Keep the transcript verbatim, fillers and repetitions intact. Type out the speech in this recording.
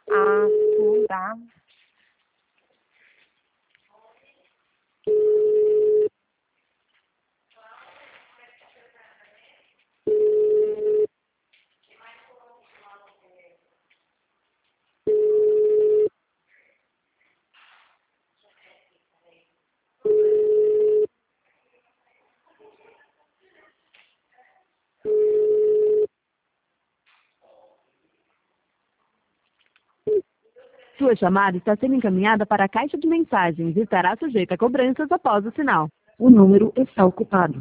Ah, sim, tá. Sua chamada está sendo encaminhada para a caixa de mensagens e estará sujeita a cobranças após o sinal. O número está ocupado.